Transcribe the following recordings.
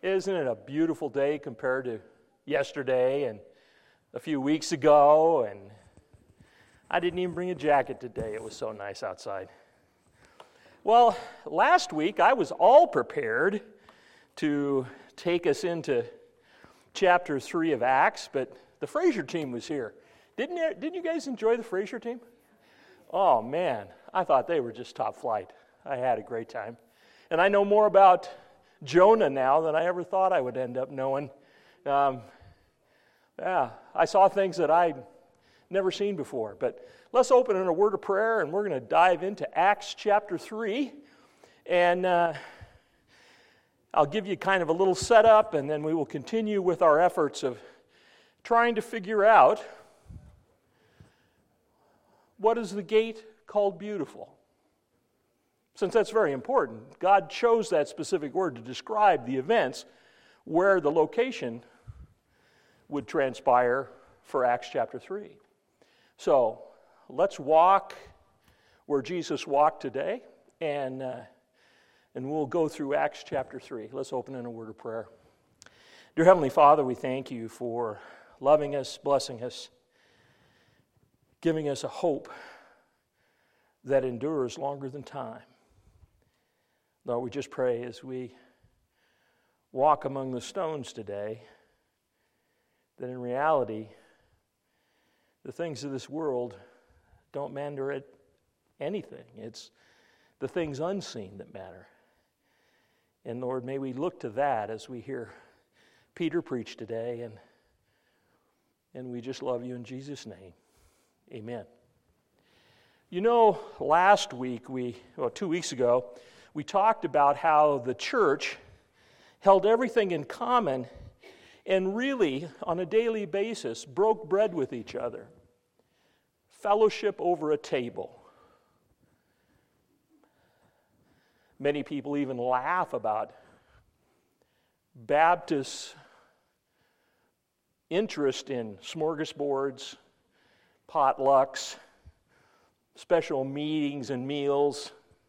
Isn't it a beautiful day compared to yesterday and a few weeks ago? And I didn't even bring a jacket today. It was so nice outside. Well, last week I was all prepared to take us into chapter 3 of Acts, but the Fraser team was here. Didn't you guys enjoy the Fraser team? Oh man, I thought they were just top flight. I had a great time. And I know more about Jonah now than I ever thought I would end up knowing. I saw things that I'd never seen before. But let's open in a word of prayer, and we're going to dive into Acts chapter 3. And I'll give you kind of a little setup, and then we will continue with our efforts of trying to figure out what is the gate called beautiful. Since that's very important, God chose that specific word to describe the events where the location would transpire for Acts chapter 3. So let's walk where Jesus walked today, and we'll go through Acts chapter 3. Let's open in a word of prayer. Dear Heavenly Father, we thank you for loving us, blessing us, giving us a hope that endures longer than time. Lord, we just pray as we walk among the stones today that in reality, the things of this world don't matter at anything. It's the things unseen that matter. And Lord, may we look to that as we hear Peter preach today, and we just love you in Jesus' name. Amen. You know, last week, 2 weeks ago, we talked about how the church held everything in common and really, on a daily basis, broke bread with each other. Fellowship over a table. Many people even laugh about Baptists' interest in smorgasbords, potlucks, special meetings and meals.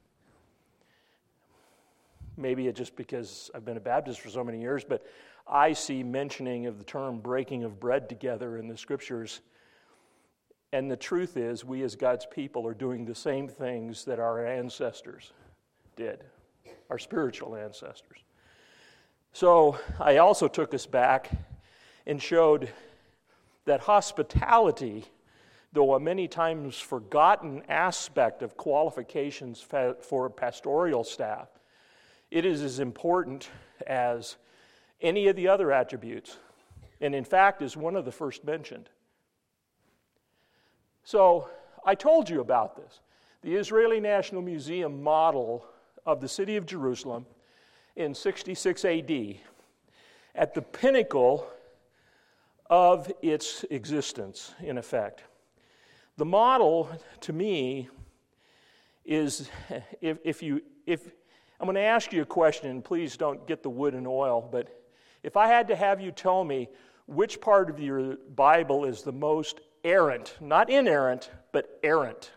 Maybe it's just because I've been a Baptist for so many years, but I see mentioning of the term breaking of bread together in the Scriptures. And the truth is, we as God's people are doing the same things that our ancestors did, our spiritual ancestors. So I also took us back and showed that hospitality, though a many times forgotten aspect of qualifications for pastoral staff, it is as important as any of the other attributes, and in fact is one of the first mentioned. So I told you about this. The Israeli National Museum model of the city of Jerusalem in 66 AD, at the pinnacle of its existence, in effect. The model, to me, is, if I'm going to ask you a question, and please don't get the wood and oil, but if I had to have you tell me which part of your Bible is the most errant, not inerrant, but errant.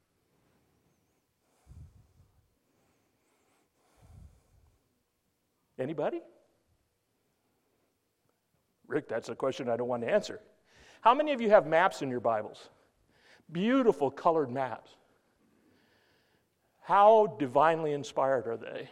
Anybody? Rick, that's a question I don't want to answer. How many of you have maps in your Bibles? Beautiful colored maps. How divinely inspired are they?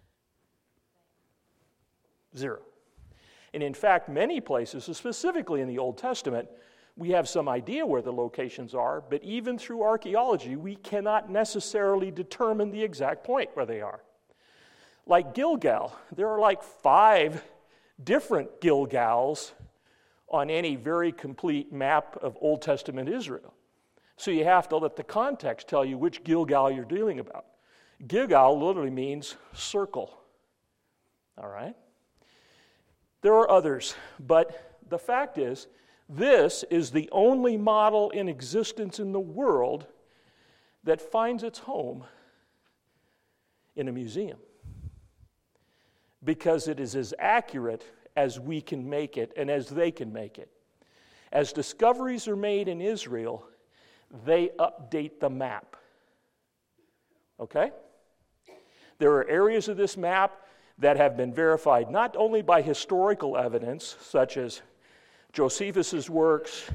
0. And in fact, many places, specifically in the Old Testament, we have some idea where the locations are, but even through archaeology, we cannot necessarily determine the exact point where they are. Like Gilgal, there are like 5 different Gilgals on any very complete map of Old Testament Israel. So you have to let the context tell you which Gilgal you're dealing about. Gilgal literally means circle. All right? There are others, but the fact is, this is the only model in existence in the world that finds its home in a museum, because it is as accurate as we can make it and as they can make it. As discoveries are made in Israel, they update the map. Okay? There are areas of this map that have been verified not only by historical evidence, such as Josephus's works,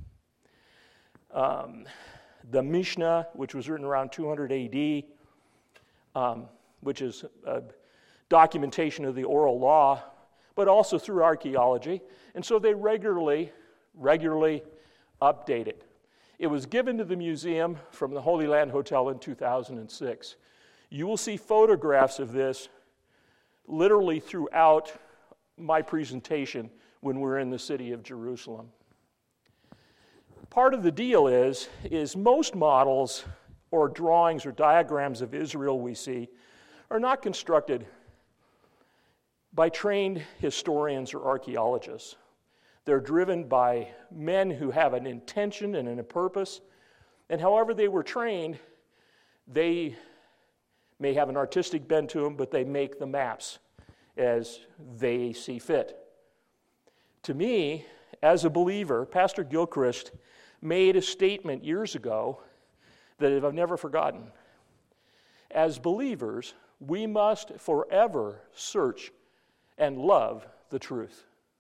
the Mishnah, which was written around 200 AD, which is a documentation of the oral law, but also through archaeology. And so they regularly update it. It was given to the museum from the Holy Land Hotel in 2006. You will see photographs of this literally throughout my presentation when we're in the city of Jerusalem. Part of the deal is most models or drawings or diagrams of Israel we see are not constructed by trained historians or archaeologists. They're driven by men who have an intention and a purpose, and however they were trained, they may have an artistic bent to them, but they make the maps as they see fit. To me, as a believer, Pastor Gilchrist made a statement years ago that I've never forgotten. As believers, we must forever search and love the truth.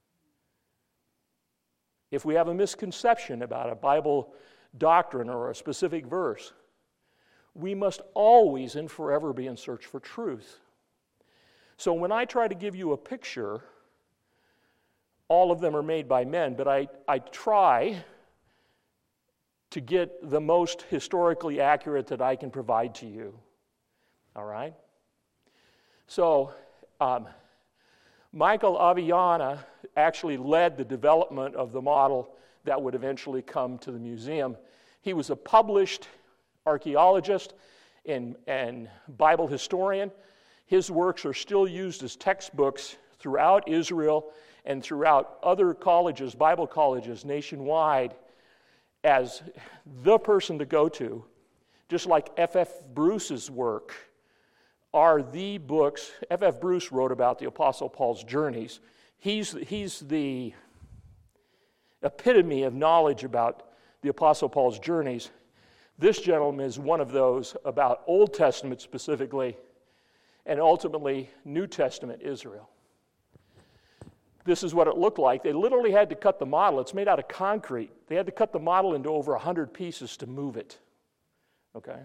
If we have a misconception about a Bible doctrine or a specific verse, we must always and forever be in search for truth. So when I try to give you a picture, all of them are made by men, but I try to get the most historically accurate that I can provide to you. All right? So, Michael Aviana actually led the development of the model that would eventually come to the museum. He was a published archaeologist and Bible historian. His works are still used as textbooks throughout Israel and throughout other colleges, Bible colleges nationwide, as the person to go to, just like F.F. Bruce's work are the books. F.F. Bruce wrote about the Apostle Paul's journeys. He's the epitome of knowledge about the Apostle Paul's journeys. This gentleman is one of those about Old Testament specifically, and ultimately New Testament Israel. This is what it looked like. They literally had to cut the model. It's made out of concrete. They had to cut the model into over 100 pieces to move it. Okay?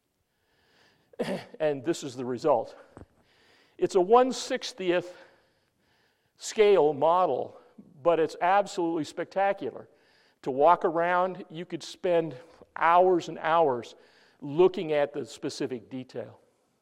And this is the result. It's a 1/60th scale model, but it's absolutely spectacular. To walk around, you could spend hours and hours looking at the specific detail.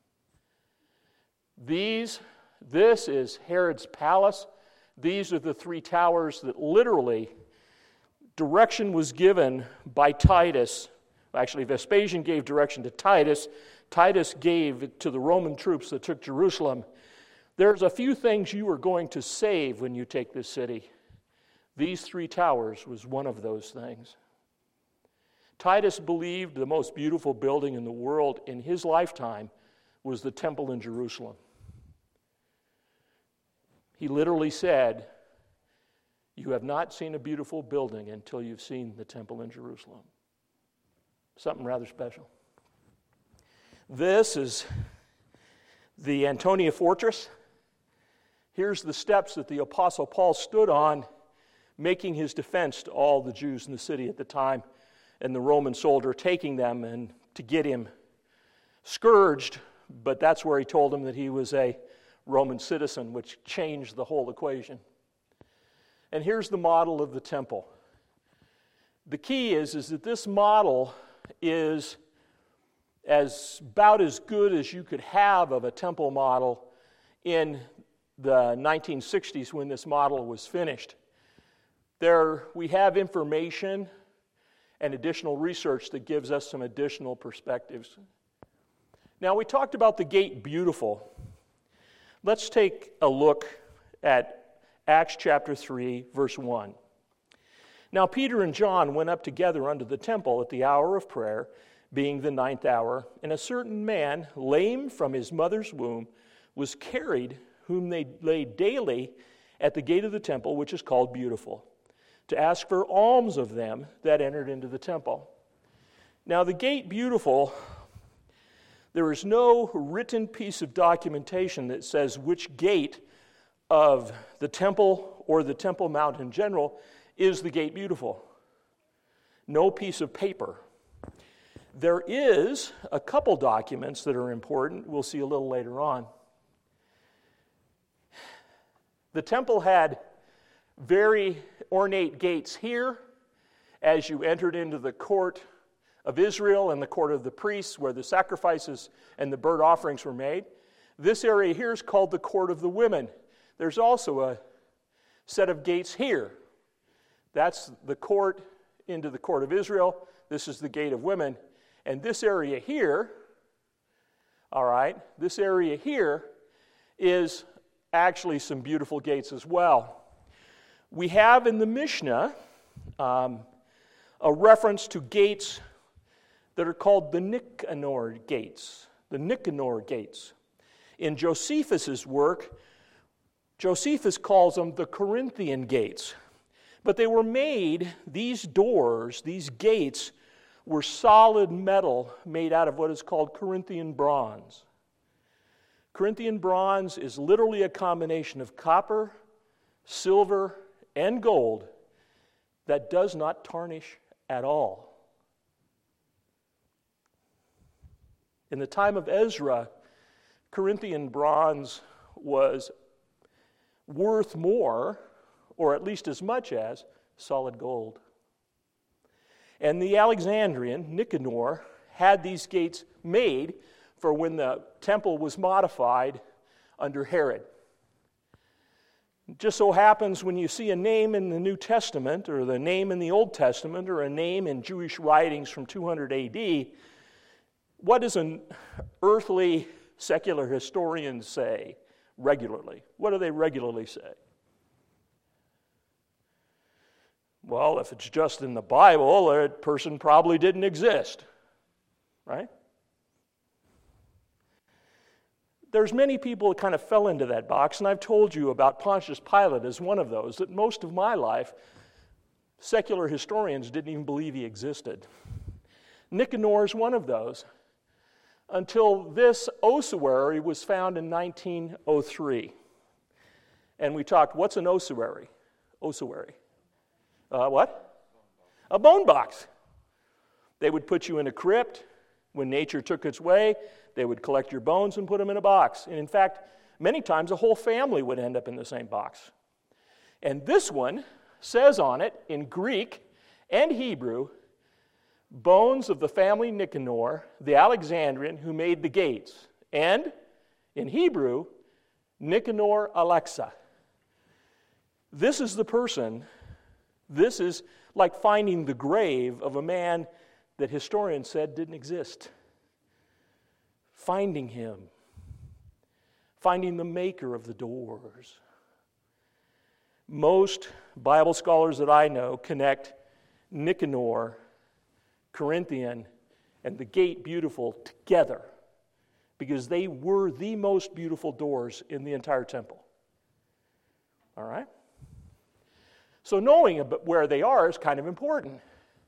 This is Herod's palace. These are the three towers that literally direction was given by Titus. Actually, Vespasian gave direction to Titus. Titus gave it to the Roman troops that took Jerusalem. There's a few things you are going to save when you take this city. These three towers was one of those things. Titus believed the most beautiful building in the world in his lifetime was the temple in Jerusalem. He literally said, "You have not seen a beautiful building until you've seen the temple in Jerusalem." Something rather special. This is the Antonia Fortress. Here's the steps that the Apostle Paul stood on, making his defense to all the Jews in the city at the time, and the Roman soldier taking them and to get him scourged, but that's where he told him that he was a Roman citizen, which changed the whole equation. And here's the model of the temple. The key is that this model is about as good as you could have of a temple model in the 1960s when this model was finished. There we have information and additional research that gives us some additional perspectives. Now, we talked about the gate beautiful. Let's take a look at Acts chapter 3, verse 1. Now Peter and John went up together unto the temple at the hour of prayer, being the 9th hour, and a certain man, lame from his mother's womb, was carried, whom they laid daily at the gate of the temple, which is called Beautiful, to ask for alms of them that entered into the temple. Now the gate Beautiful, There is no written piece of documentation that says which gate of the temple or the Temple Mount in general is the Gate Beautiful. No piece of paper. There is a couple documents that are important. We'll see a little later on. The temple had very ornate gates here as you entered into the court of Israel and the court of the priests where the sacrifices and the burnt offerings were made. This area here is called the court of the women. There's also a set of gates here. That's the court into the court of Israel. This is the gate of women. And this area here, all right, this area here is actually some beautiful gates as well. We have in the Mishnah a reference to gates that are called the Nicanor gates. The Nicanor gates. In Josephus' work, Josephus calls them the Corinthian gates. But they were made, these doors, these gates, were solid metal made out of what is called Corinthian bronze. Corinthian bronze is literally a combination of copper, silver, and gold that does not tarnish at all. In the time of Ezra, Corinthian bronze was worth more, or at least as much as, solid gold. And the Alexandrian, Nicanor, had these gates made for when the temple was modified under Herod. It just so happens when you see a name in the New Testament, or the name in the Old Testament, or a name in Jewish writings from 200 AD, what does an earthly secular historian say regularly? What do they regularly say? Well, if it's just in the Bible, that person probably didn't exist, right? There's many people that kind of fell into that box, and I've told you about Pontius Pilate as one of those, that most of my life, secular historians didn't even believe he existed. Nicanor is one of those, until this ossuary was found in 1903. And we talked, what's an ossuary? Ossuary. What? A bone box. They would put you in a crypt. When nature took its way, they would collect your bones and put them in a box. And in fact, many times a whole family would end up in the same box. And this one says on it, in Greek and Hebrew, bones of the family Nicanor, the Alexandrian, who made the gates. And, in Hebrew, Nicanor Alexa. This is the person, this is like finding the grave of a man that historians said didn't exist. Finding him. Finding the maker of the doors. Most Bible scholars that I know connect Nicanor, Corinthian, and the Gate Beautiful together because they were the most beautiful doors in the entire temple. All right? So knowing where they are is kind of important.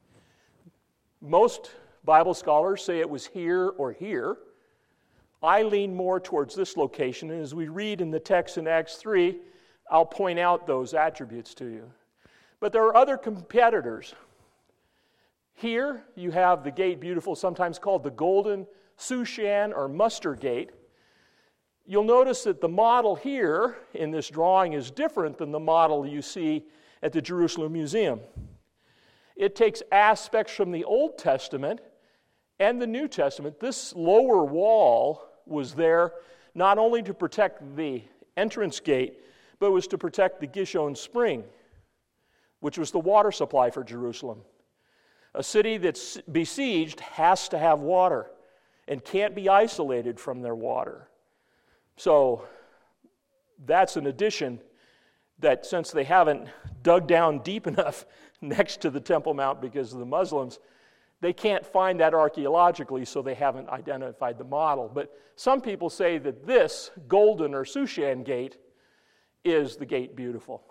Most Bible scholars say it was here or here. I lean more towards this location, and as we read in the text in Acts 3, I'll point out those attributes to you. But there are other competitors. Here you have the Gate Beautiful, sometimes called the Golden Sushan or Muster Gate. You'll notice that the model here in this drawing is different than the model you see at the Jerusalem Museum. It takes aspects from the Old Testament and the New Testament. This lower wall was there not only to protect the entrance gate, but it was to protect the Gishon Spring, which was the water supply for Jerusalem. A city that's besieged has to have water and can't be isolated from their water. So that's an addition that since they haven't dug down deep enough next to the Temple Mount because of the Muslims, they can't find that archaeologically, so they haven't identified the model. But some people say that this Golden or Sushan Gate is the Gate Beautiful.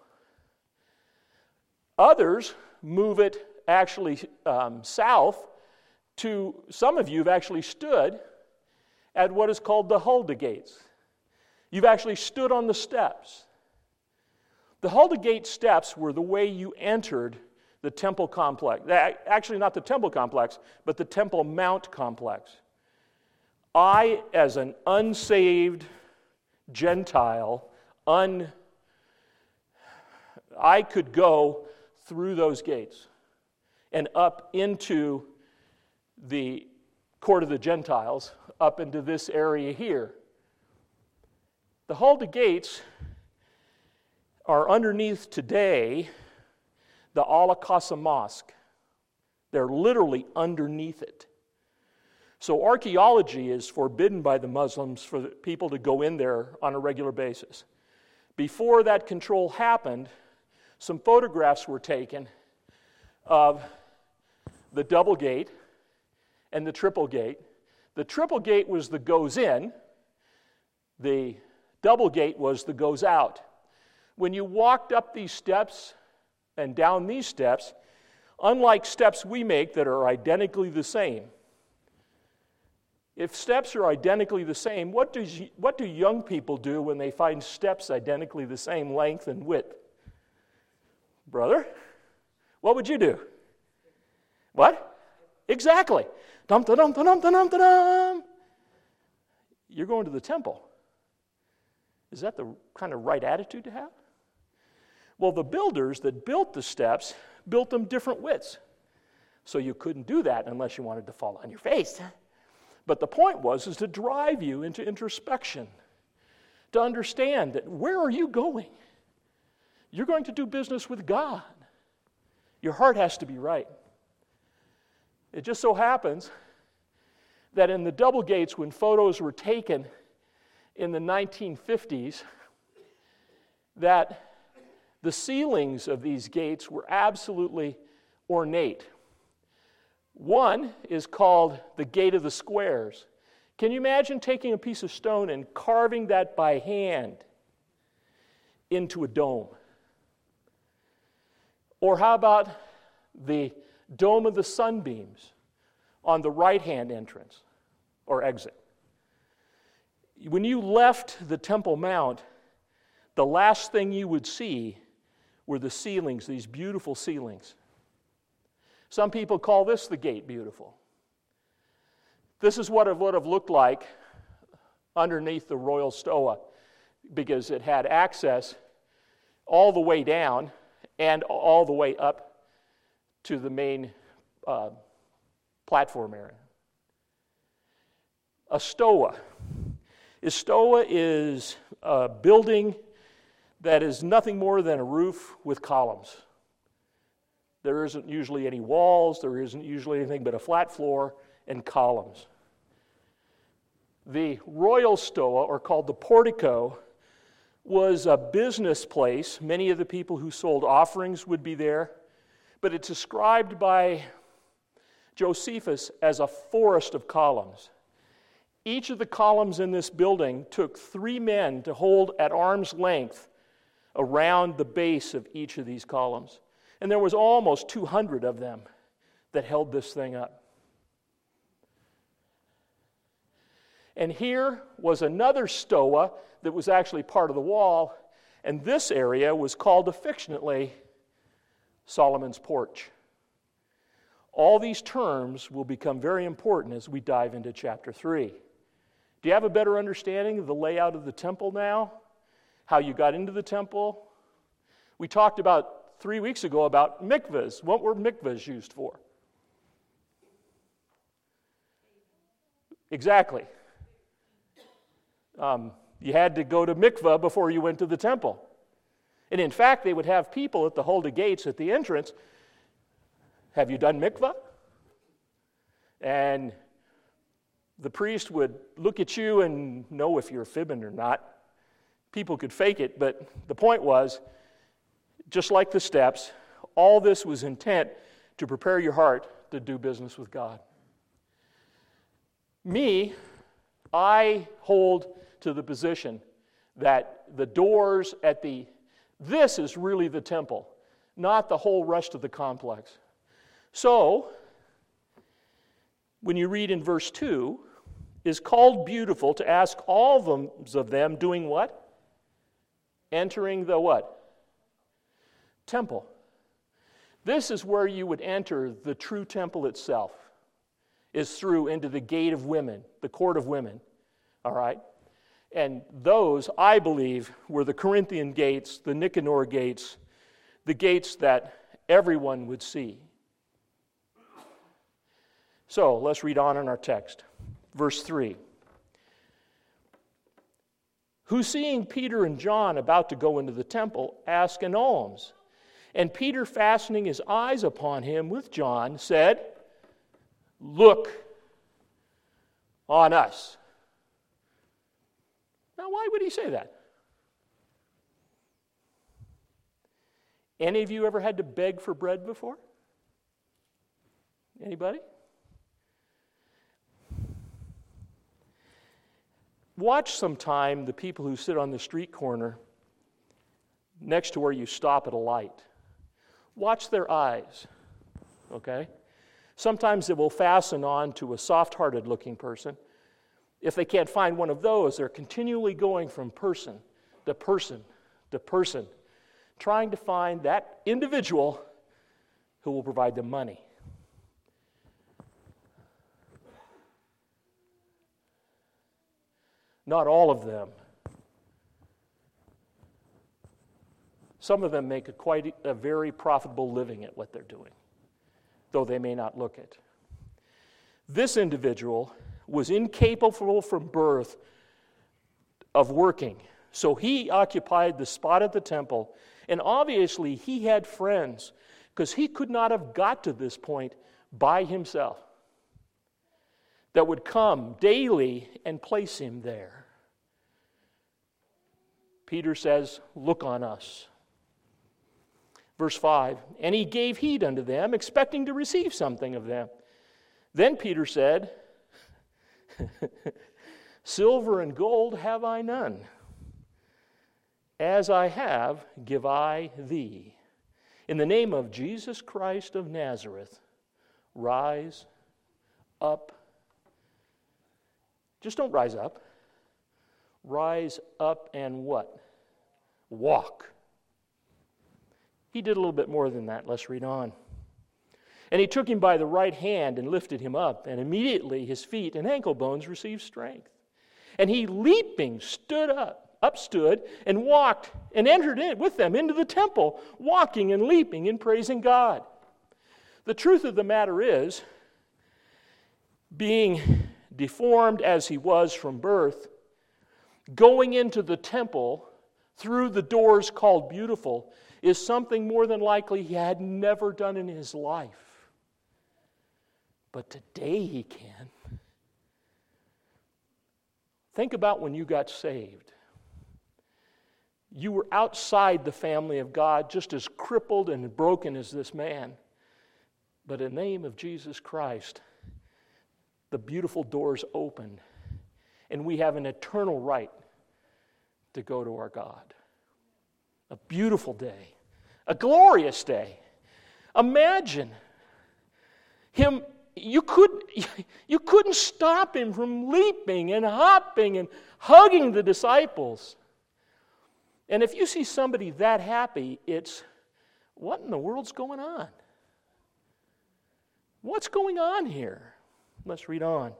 Others move it actually south to, some of you have actually stood at what is called the Hulda Gates. You've actually stood on the steps. The Hulda Gate steps were the way you entered the temple complex. Actually, not the temple complex, but the Temple Mount complex. I, as an unsaved Gentile, I could go through those gates and up into the court of the Gentiles, up into this area here. The Hulda Gates are underneath today the Al-Aqsa Mosque. They're literally underneath it. So archaeology is forbidden by the Muslims for people to go in there on a regular basis. Before that control happened, some photographs were taken of the double gate and the triple gate. The triple gate was the goes in. The double gate was the goes out. When you walked up these steps and down these steps, unlike steps we make that are identically the same, if steps are identically the same, what do young people do when they find steps identically the same length and width? Brother, what would you do? What? Exactly. Dum-da-dum-da-dum-da-dum-da-dum. You're going to the temple. Is that the kind of right attitude to have? Well, the builders that built the steps built them different widths. So you couldn't do that unless you wanted to fall on your face. But the point is to drive you into introspection, to understand that where are you going? You're going to do business with God. Your heart has to be right. It just so happens that in the double gates, when photos were taken in the 1950s, that the ceilings of these gates were absolutely ornate. One is called the Gate of the Squares. Can you imagine taking a piece of stone and carving that by hand into a dome? Or how about the Dome of the Sunbeams on the right-hand entrance or exit? When you left the Temple Mount, the last thing you would see were the ceilings, these beautiful ceilings. Some people call this the gate beautiful. This is what it would have looked like underneath the Royal Stoa, because it had access all the way down and all the way up to the main platform area. A stoa. A stoa is a building that is nothing more than a roof with columns. There isn't usually any walls, there isn't usually anything but a flat floor and columns. The Royal Stoa, or called the portico, was a business place. Many of the people who sold offerings would be there, but it's described by Josephus as a forest of columns. Each of the columns in this building took 3 men to hold at arm's length around the base of each of these columns. And there was almost 200 of them that held this thing up. And here was another stoa that was actually part of the wall, and this area was called affectionately Solomon's Porch. All these terms will become very important as we dive into chapter 3. Do you have a better understanding of the layout of the temple now? How you got into the temple? We talked about 3 weeks ago about mikvahs. What were mikvahs used for? Exactly. You had to go to mikvah before you went to the temple. And in fact, they would have people at the Hulda Gates at the entrance. Have you done mikvah? And the priest would look at you and know if you're fibbing or not. People could fake it, but the point was, just like the steps, all this was intent to prepare your heart to do business with God. I hold to the position that the doors at this is really the temple, not the whole rest of the complex. So, when you read in verse 2, is called beautiful to ask all of them doing what? Entering the what? Temple. This is where you would enter the true temple itself, is through into the gate of women, the court of women. All right? And those, I believe, were the Corinthian gates, the Nicanor gates, the gates that everyone would see. So, let's read on in our text. Verse 3. Who, seeing Peter and John about to go into the temple, asked an alms. And Peter, fastening his eyes upon him with John, said, Look on us. Now, why would he say that? Any of you ever had to beg for bread before? Anybody? Watch sometime the people who sit on the street corner next to where you stop at a light. Watch their eyes, okay? Sometimes it will fasten on to a soft-hearted looking person. If they can't find one of those, they're continually going from person to person to person, trying to find that individual who will provide them money. Not all of them. Some of them make a very profitable living at what they're doing, though they may not look it. This individual was incapable from birth of working, so he occupied the spot at the temple, and obviously he had friends, because he could not have got to this point by himself, that would come daily and place him there. Peter says, Look on us. Verse 5, and he gave heed unto them, expecting to receive something of them. Then Peter said, Silver and gold have I none. As I have, give I thee. In the name of Jesus Christ of Nazareth, rise up. Just don't rise up. Rise up and what? Walk. He did a little bit more than that. Let's read on. And he took him by the right hand and lifted him up, and immediately his feet and ankle bones received strength. And he, leaping, stood, and walked, and entered in with them into the temple, walking and leaping and praising God. The truth of the matter is, being deformed as he was from birth, going into the temple through the doors called Beautiful is something more than likely he had never done in his life. But today he can. Think about when you got saved. You were outside the family of God, just as crippled and broken as this man. But in the name of Jesus Christ, the beautiful doors opened, and we have an eternal right to go to our God. A beautiful day, a glorious day. Imagine him. You couldn't stop him from leaping and hopping and hugging the disciples. And if you see somebody that happy, it's, what in the world's going on? What's going on here? Let's read on.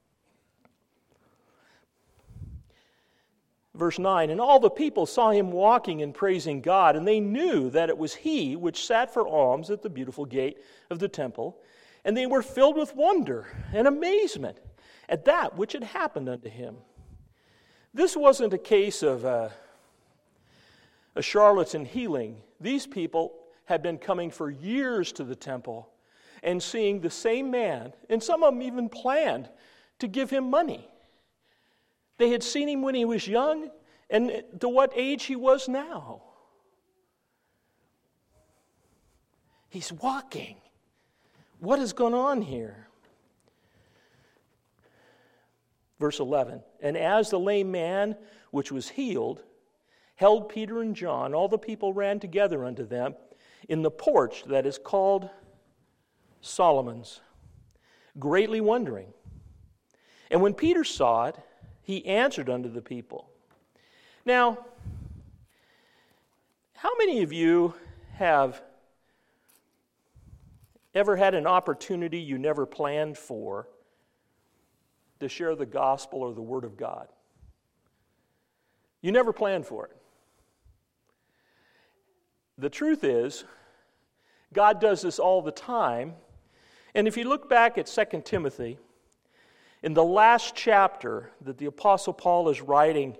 Verse 9, and all the people saw him walking and praising God, and they knew that it was he which sat for alms at the beautiful gate of the temple, and they were filled with wonder and amazement at that which had happened unto him. This wasn't a case of a charlatan healing. These people had been coming for years to the temple and seeing the same man, and some of them even planned to give him money. They had seen him when he was young, and to what age he was now. He's walking. What is going on here? Verse 11, and as the lame man which was healed held Peter and John, all the people ran together unto them in the porch that is called Solomon's, greatly wondering. And when Peter saw it, he answered unto the people. Now, how many of you have ever had an opportunity you never planned for to share the gospel or the Word of God? You never planned for it. The truth is, God does this all the time. And if you look back at 2 Timothy, in the last chapter that the Apostle Paul is writing,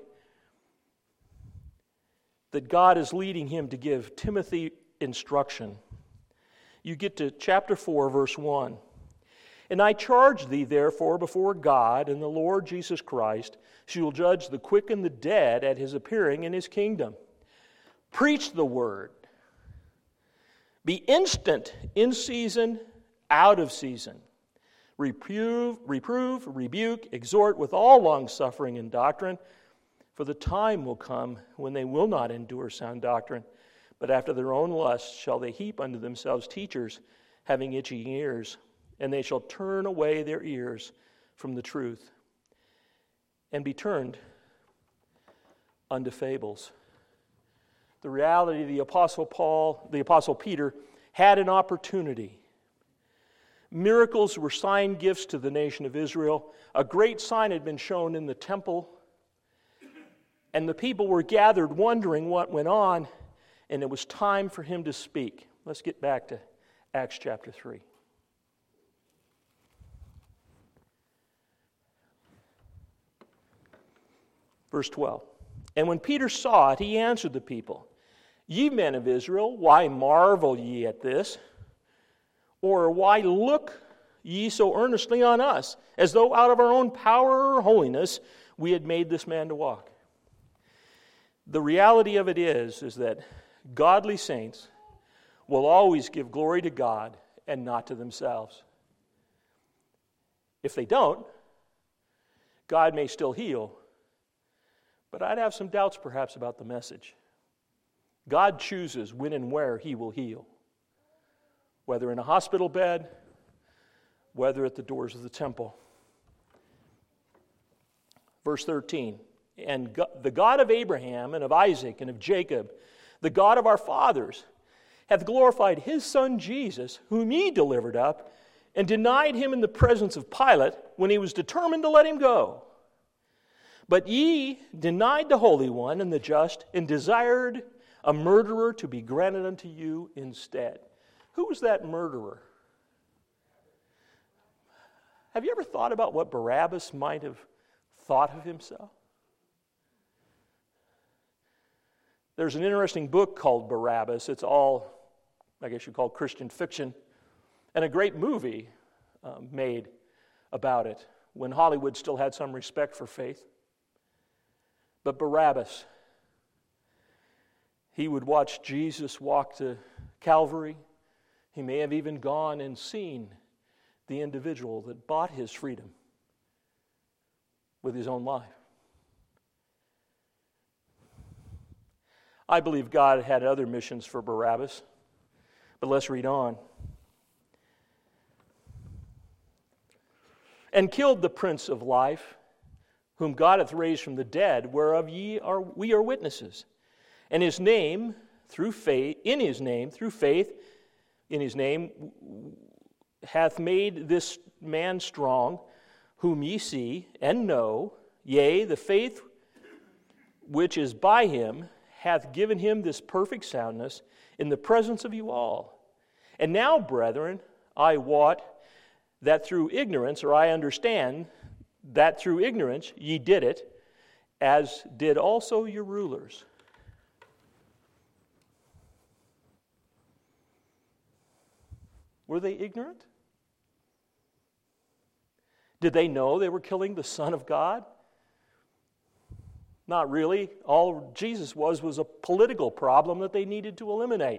that God is leading him to give Timothy instruction, you get to chapter 4, verse 1. And I charge thee, therefore, before God and the Lord Jesus Christ, who will judge the quick and the dead at his appearing in his kingdom. Preach the word. Be instant in season, out of season. Reprove, rebuke, exhort with all longsuffering and doctrine, for the time will come when they will not endure sound doctrine, but after their own lusts shall they heap unto themselves teachers, having itching ears, and they shall turn away their ears from the truth, and be turned unto fables. The reality, the Apostle Peter had an opportunity. Miracles were sign gifts to the nation of Israel. A great sign had been shown in the temple, and the people were gathered wondering what went on, and it was time for him to speak. Let's get back to Acts chapter 3. Verse 12. And when Peter saw it, he answered the people, Ye men of Israel, why marvel ye at this? Or why look ye so earnestly on us, as though out of our own power or holiness we had made this man to walk? The reality of it is that godly saints will always give glory to God and not to themselves. If they don't, God may still heal, but I'd have some doubts perhaps about the message. God chooses when and where he will heal, whether in a hospital bed, whether at the doors of the temple. Verse 13, and the God of Abraham and of Isaac and of Jacob, the God of our fathers, hath glorified his Son Jesus, whom ye delivered up, and denied him in the presence of Pilate when he was determined to let him go. But ye denied the Holy One and the just, and desired a murderer to be granted unto you instead. Who was that murderer? Have you ever thought about what Barabbas might have thought of himself? There's an interesting book called Barabbas. It's all, I guess you'd call Christian fiction, and a great movie made about it when Hollywood still had some respect for faith. But Barabbas, he would watch Jesus walk to Calvary. He may have even gone and seen the individual that bought his freedom with his own life. I believe God had other missions for Barabbas, but let's read on. And killed the Prince of Life, whom God hath raised from the dead, whereof we are witnesses. And his name, through faith, in his name, hath made this man strong, whom ye see and know, yea, the faith which is by him hath given him this perfect soundness in the presence of you all. And now, brethren, I wot that through ignorance, or I understand that through ignorance ye did it, as did also your rulers. Were they ignorant? Did they know they were killing the Son of God? Not really. All Jesus was a political problem that they needed to eliminate.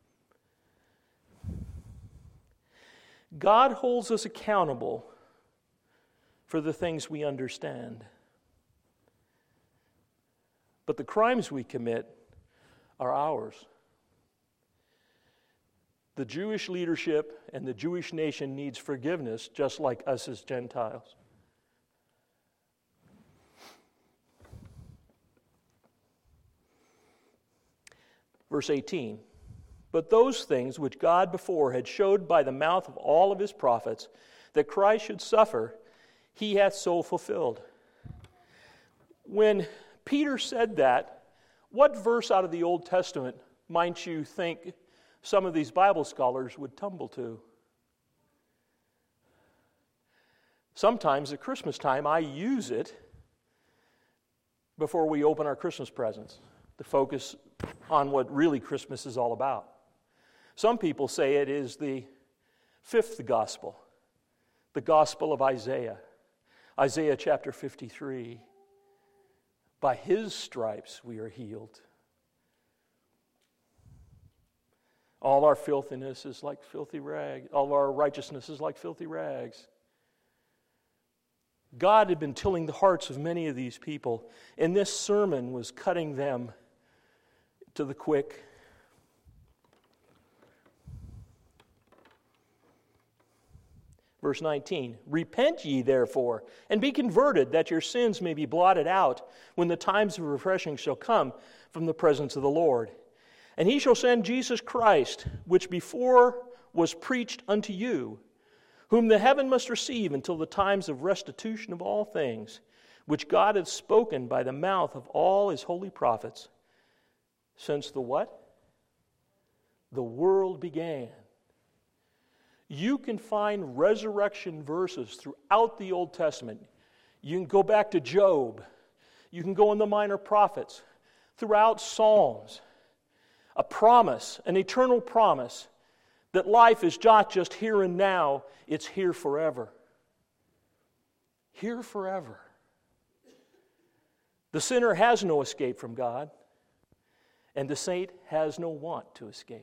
God holds us accountable for the things we understand. But the crimes we commit are ours. The Jewish leadership and the Jewish nation needs forgiveness, just like us as Gentiles. Verse 18, but those things which God before had showed by the mouth of all of his prophets, that Christ should suffer, he hath so fulfilled. When Peter said that, what verse out of the Old Testament might you think some of these Bible scholars would tumble to? Sometimes at Christmas time, I use it before we open our Christmas presents to focus on what really Christmas is all about. Some people say it is the fifth gospel, the gospel of Isaiah. Isaiah chapter 53. By his stripes we are healed. All our filthiness is like filthy rags. All our righteousness is like filthy rags. God had been tilling the hearts of many of these people, and this sermon was cutting them to the quick. Verse 19, repent ye therefore, and be converted, that your sins may be blotted out, when the times of refreshing shall come from the presence of the Lord. And he shall send Jesus Christ, which before was preached unto you, whom the heaven must receive until the times of restitution of all things, which God hath spoken by the mouth of all his holy prophets, since the what? The world began. You can find resurrection verses throughout the Old Testament. You can go back to Job. You can go in the minor prophets. Throughout Psalms. A promise, an eternal promise, that life is not just here and now, it's here forever. Here forever. The sinner has no escape from God, and the saint has no want to escape.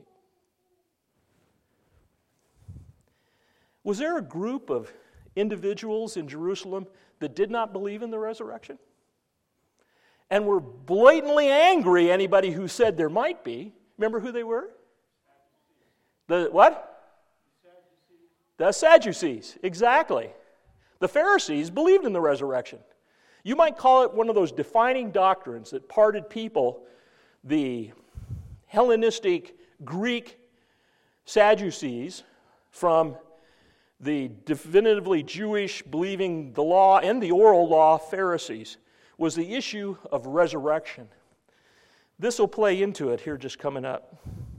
Was there a group of individuals in Jerusalem that did not believe in the resurrection? And were blatantly angry, anybody who said there might be. Remember who they were? The what? The Sadducees, exactly. The Pharisees believed in the resurrection. You might call it one of those defining doctrines that parted people, the Hellenistic Greek Sadducees, from the definitively Jewish, believing the law and the oral law Pharisees, was the issue of resurrection. This will play into it here just coming up.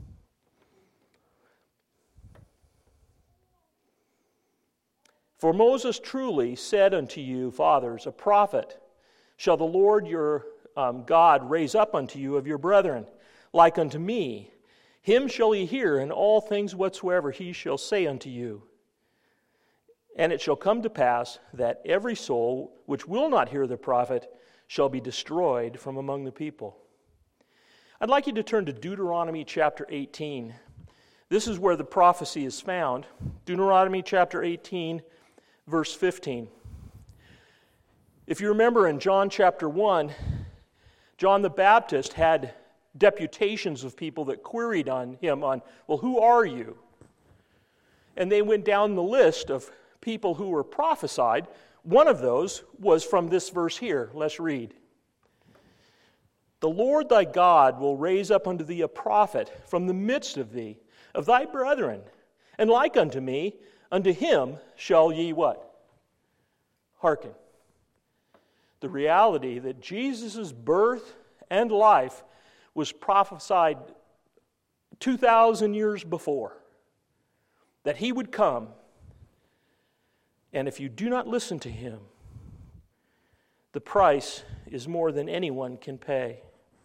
For Moses truly said unto you, fathers, a prophet shall the Lord your God raise up unto you of your brethren, like unto me. Him shall ye hear in all things whatsoever he shall say unto you. And it shall come to pass that every soul which will not hear the prophet shall be destroyed from among the people. I'd like you to turn to Deuteronomy chapter 18. This is where the prophecy is found. Deuteronomy chapter 18, verse 15. If you remember in John chapter 1, John the Baptist had deputations of people that queried on him on, well, who are you? And they went down the list of people who were prophesied. One of those was from this verse here. Let's read. The Lord thy God will raise up unto thee a prophet from the midst of thee, of thy brethren, and like unto me, unto him shall ye what? Hearken. The reality that Jesus' birth and life was prophesied 2,000 years before, that he would come. And if you do not listen to him, the price is more than anyone can pay.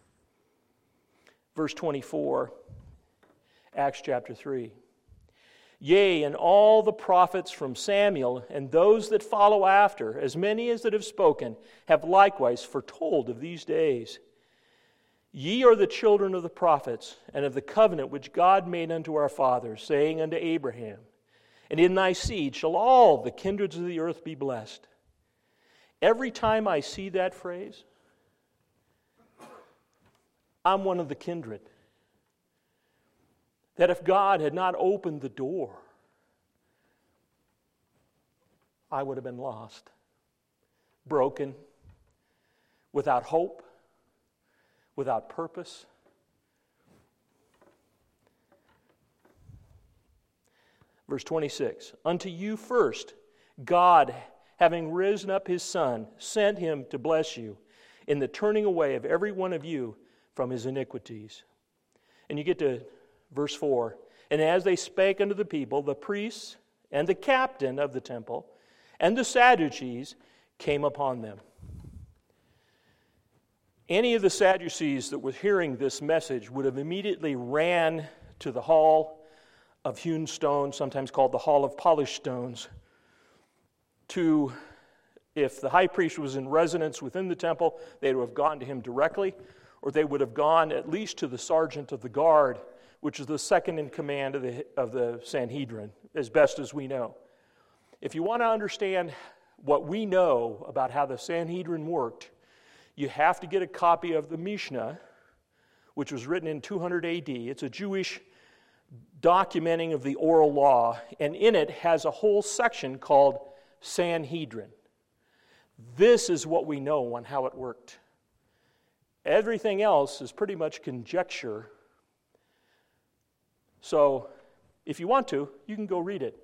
Verse 24, Acts chapter 3. Yea, and all the prophets from Samuel and those that follow after, as many as that have spoken, have likewise foretold of these days. Ye are the children of the prophets, and of the covenant which God made unto our fathers, saying unto Abraham, and in thy seed shall all the kindreds of the earth be blessed. Every time I see that phrase, I'm one of the kindred. That if God had not opened the door, I would have been lost, broken, without hope, without purpose. Verse 26, unto you first, God, having risen up his Son, sent him to bless you in the turning away of every one of you from his iniquities. And you get to verse 4, and as they spake unto the people, the priests and the captain of the temple and the Sadducees came upon them. Any of the Sadducees that were hearing this message would have immediately ran to the hall of hewn stones, sometimes called the hall of polished stones, to, if the high priest was in residence within the temple, they would have gone to him directly, or they would have gone at least to the sergeant of the guard, which is the second in command of the Sanhedrin, as best as we know. If you want to understand what we know about how the Sanhedrin worked, you have to get a copy of the Mishnah, which was written in 200 AD. It's a Jewish documenting of the oral law, and in it has a whole section called Sanhedrin. This is what we know on how it worked. Everything else is pretty much conjecture. So, if you want to, you can go read it.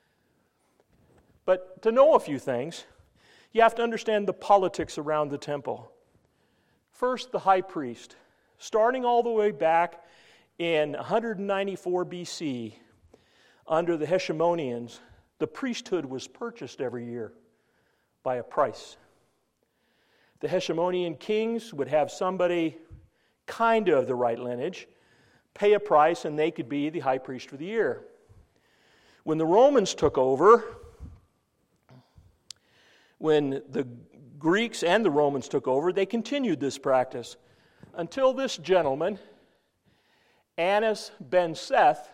But to know a few things, you have to understand the politics around the temple. First, the high priest. Starting all the way back in 194 BC, under the Hashemonians, the priesthood was purchased every year by a price. The Hashemonian kings would have somebody kind of the right lineage, pay a price, and they could be the high priest for the year. When the Romans took over, when the Greeks and the Romans took over, they continued this practice until this gentleman, Annas ben Seth,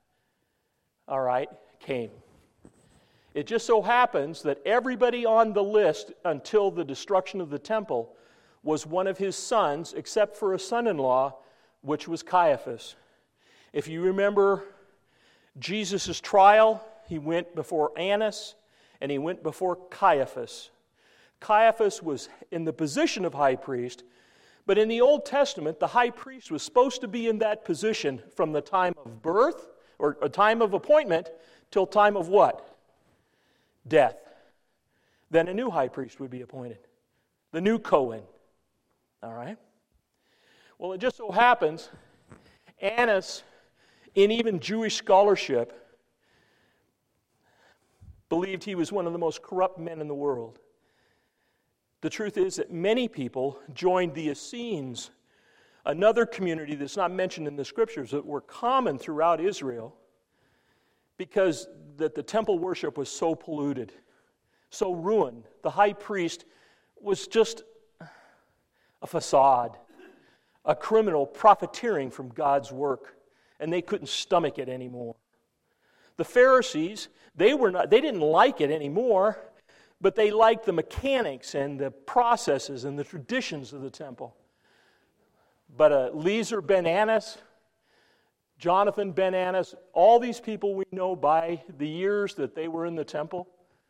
came. It just so happens that everybody on the list until the destruction of the temple was one of his sons, except for a son-in-law, which was Caiaphas. If you remember Jesus' trial, he went before Annas and he went before Caiaphas. Caiaphas was in the position of high priest, but in the Old Testament, the high priest was supposed to be in that position from the time of birth, or a time of appointment, till time of what? Death. Then a new high priest would be appointed, the new Cohen. All right? Well, it just so happens, Annas, in even Jewish scholarship, believed he was one of the most corrupt men in the world. The truth is that many people joined the Essenes, another community that's not mentioned in the scriptures that were common throughout Israel, because that the temple worship was so polluted, so ruined. The high priest was just a facade, a criminal profiteering from God's work, and they couldn't stomach it anymore. The Pharisees, they didn't like it anymore, but they liked the mechanics and the processes and the traditions of the temple. But Eliezer ben Annas, Jonathan ben Annas, all these people we know by the years that they were in the temple,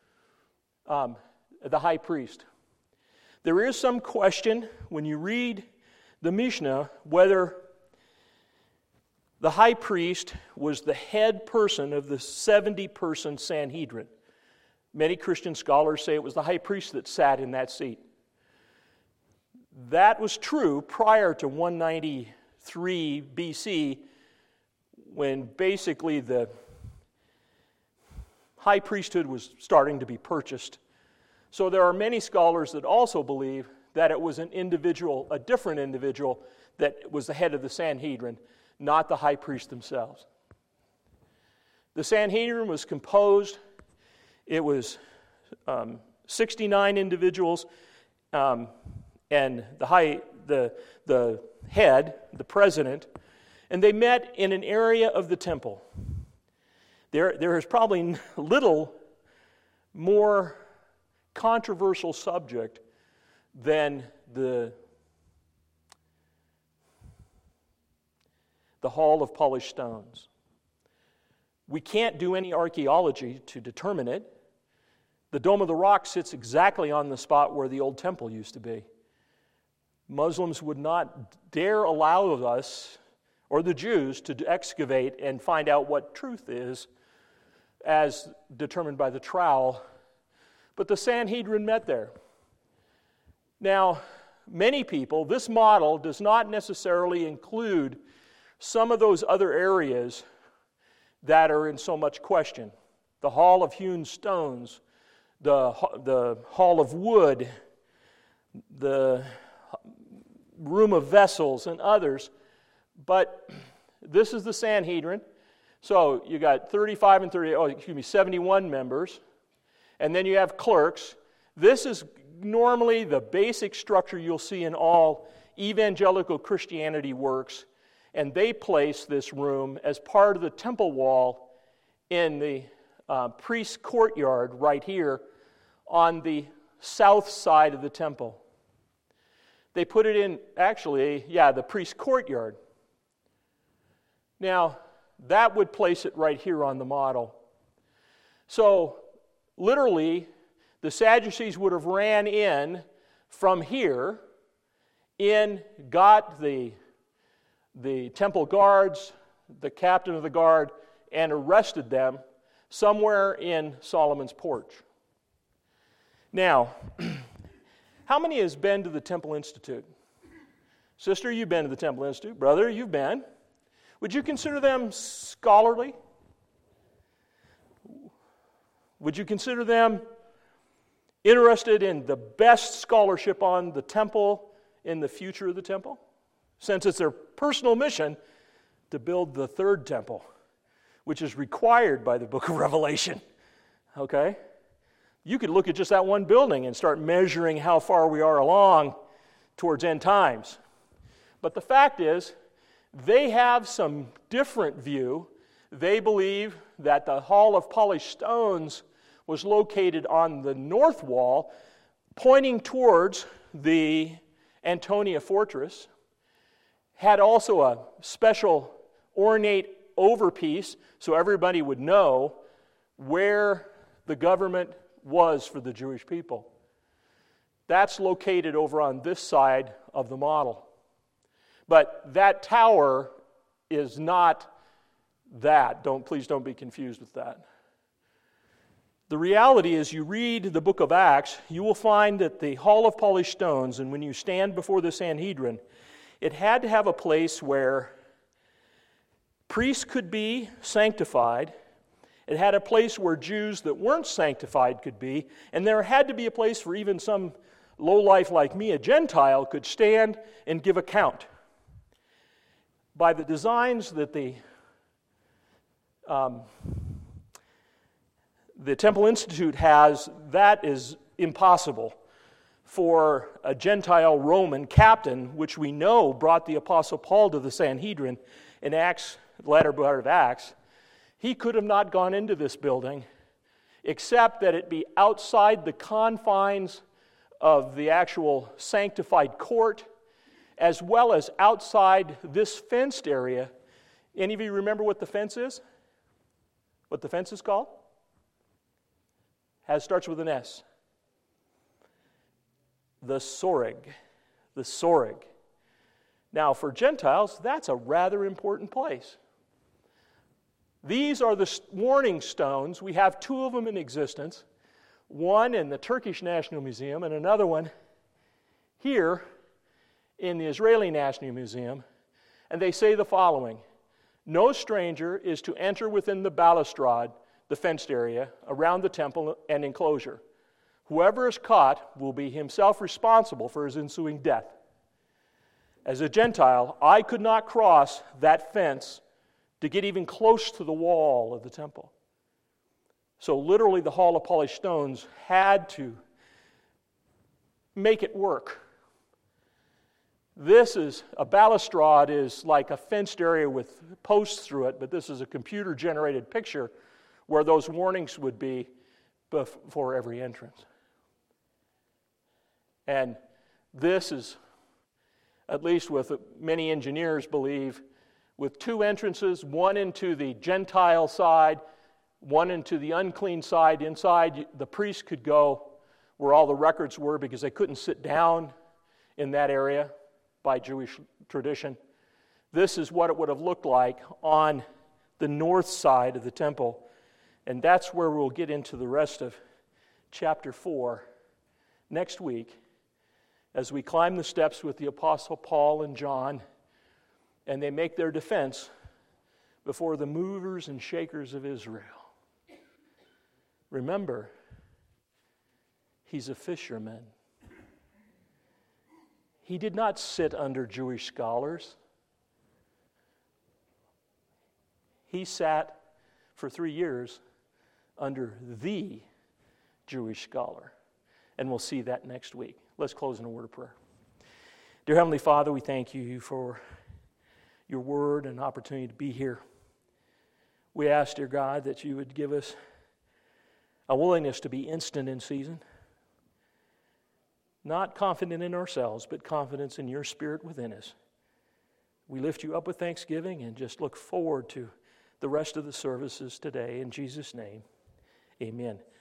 the high priest. There is some question when you read the Mishnah whether the high priest was the head person of the 70-person Sanhedrin. Many Christian scholars say it was the high priest that sat in that seat. That was true prior to 193 BC, when basically the high priesthood was starting to be purchased. So there are many scholars that also believe that it was an individual, a different individual, that was the head of the Sanhedrin, not the high priest themselves. The Sanhedrin was composed, it was 69 individuals, and the head, the president, and they met in an area of the temple. There is probably little more controversial subject than the Hall of Polished Stones. We can't do any archaeology to determine it. The Dome of the Rock sits exactly on the spot where the old temple used to be. Muslims would not dare allow us, or the Jews, to excavate and find out what truth is as determined by the trowel. But the Sanhedrin met there. Now, many people, this model does not necessarily include some of those other areas that are in so much question. The Hall of Hewn Stones, the Hall of Wood, the Room of Vessels, and others. But this is the Sanhedrin. So you got 71 members. And then you have clerks. This is normally the basic structure you'll see in all evangelical Christianity works. And they place this room as part of the temple wall in the priest's courtyard right here on the south side of the temple. They put it in, the priest's courtyard. Now, that would place it right here on the model. So, literally, the Sadducees would have ran in from here, got the temple guards, the captain of the guard, and arrested them somewhere in Solomon's porch. Now, how many has been to the Temple Institute? Sister, you've been to the Temple Institute. Brother, you've been. Would you consider them scholarly? Would you consider them interested in the best scholarship on the temple in the future of the temple? Since it's their personal mission to build the third temple, which is required by the book of Revelation. Okay? You could look at just that one building and start measuring how far we are along towards end times. But the fact is, they have some different view. They believe that the Hall of Polished Stones was located on the north wall, pointing towards the Antonia fortress, had also a special ornate overpiece so everybody would know where the government was for the Jewish people. That's located over on this side of the model. But that tower is not that. Please don't be confused with that. The reality is, you read the book of Acts, you will find that the Hall of Polished Stones, and when you stand before the Sanhedrin, it had to have a place where priests could be sanctified. It had a place where Jews that weren't sanctified could be, and there had to be a place where even some lowlife like me, a Gentile, could stand and give account. By the designs that the Temple Institute has, that is impossible for a Gentile Roman captain, which we know brought the Apostle Paul to the Sanhedrin in Acts, the latter part of Acts. He could have not gone into this building except that it be outside the confines of the actual sanctified court, as well as outside this fenced area. Any of you remember what the fence is? What the fence is called? Starts with an S. The Soreg. The Soreg. Now, for Gentiles, that's a rather important place. These are the warning stones. We have two of them in existence. One in the Turkish National Museum and another one here in the Israeli National Museum. And they say the following: no stranger is to enter within the balustrade, the fenced area, around the temple and enclosure. Whoever is caught will be himself responsible for his ensuing death. As a Gentile, I could not cross that fence to get even close to the wall of the temple. So literally the Hall of Polished Stones had to make it work. This is, a balustrade is like a fenced area with posts through it, but this is a computer-generated picture where those warnings would be before every entrance. And this is, at least with many engineers believe, with two entrances, one into the Gentile side, one into the unclean side. Inside, the priest could go where all the records were because they couldn't sit down in that area by Jewish tradition. This is what it would have looked like on the north side of the temple. And that's where we'll get into the rest of chapter 4 next week as we climb the steps with the Apostle Paul and John, and they make their defense before the movers and shakers of Israel. Remember, he's a fisherman. He did not sit under Jewish scholars. He sat for 3 years under the Jewish scholar. And we'll see that next week. Let's close in a word of prayer. Dear Heavenly Father, we thank you for your word and opportunity to be here. We ask, dear God, that you would give us a willingness to be instant in season, not confident in ourselves, but confidence in your Spirit within us. We lift you up with thanksgiving and just look forward to the rest of the services today. In Jesus' name, amen.